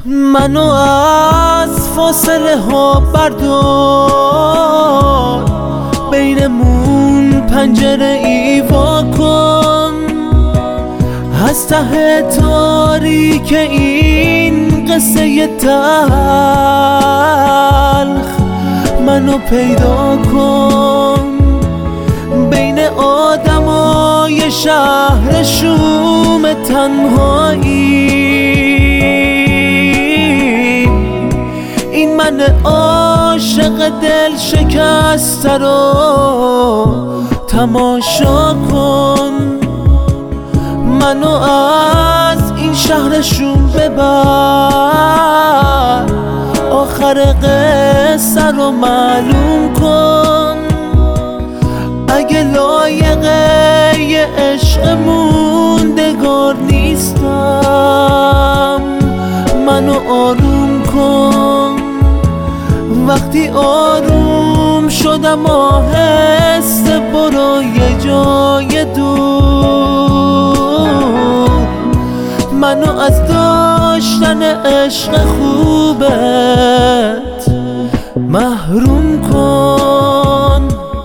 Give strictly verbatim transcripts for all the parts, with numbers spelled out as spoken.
منو از فاصله ها بردار، بینمون پنجره ای وا کن. از ته تاریک این قصه تلخ منو پیدا کن. بین آدمای شهر شوم تنهایی، این من عاشق دل شکسته رو تماشا کن. منو از این شهر شوم ببر، آخر قصه رو معلوم کن. اگه لایقه یه عشق موندگار نیستم، منو آروم کن. وقتی آروم شدم آهسته برو یه جای دور، منو از داشتن عشق خوبت محروم کن.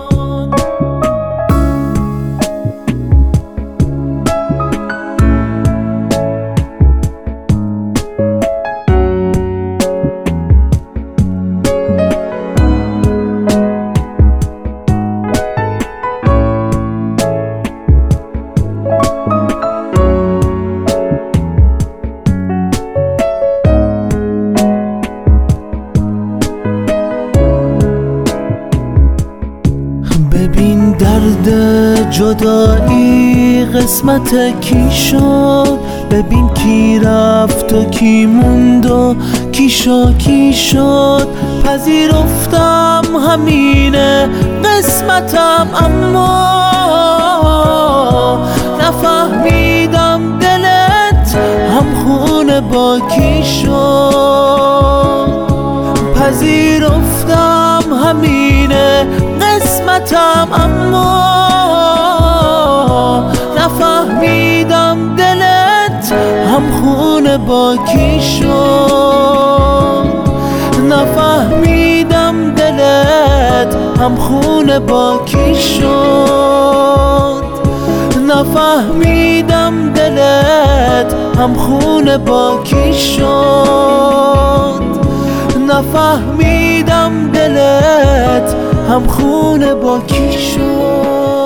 ببین درد جدایی قسمت کی شد، ببین کی رفت و کی موند و کی شا کی شد. پذیرفتم همینه قسمتم، اما نفهمیدم دلت همخونه با کی شد. پذیرفتم همینه قسمتم، اما نفهمیدم دلت همخونه با کی شد. نفهمیدم دلت همخونه با کی شد. نفهمیدم دلت همخونه با کی شد. نفهمیدم دلت همخونه با کی شد.